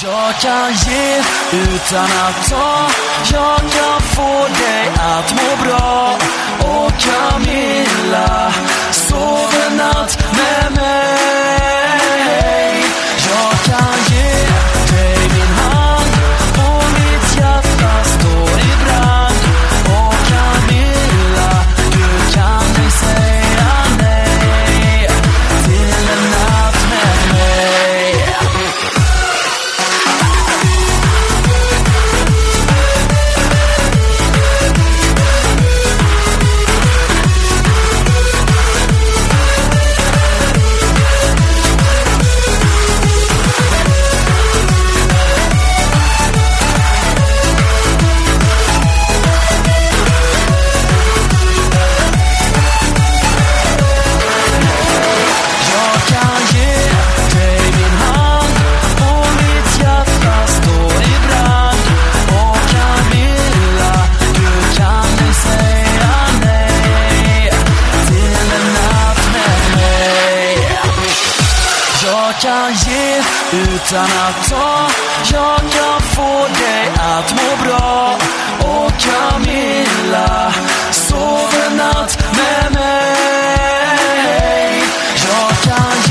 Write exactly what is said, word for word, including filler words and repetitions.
Jag kan ge utan att ta. Jag kan få dig att må bra. Och Camilla, sov en natt med mig. Jag kan ge dig min hand och mitt hjärta står i brand. Och Camilla, du kan dig säga nej till en natt med mig. Jag kan ge utan att ta. Jag kan få dig att må bra. Och Camilla, sov en natt med mig. Jag kan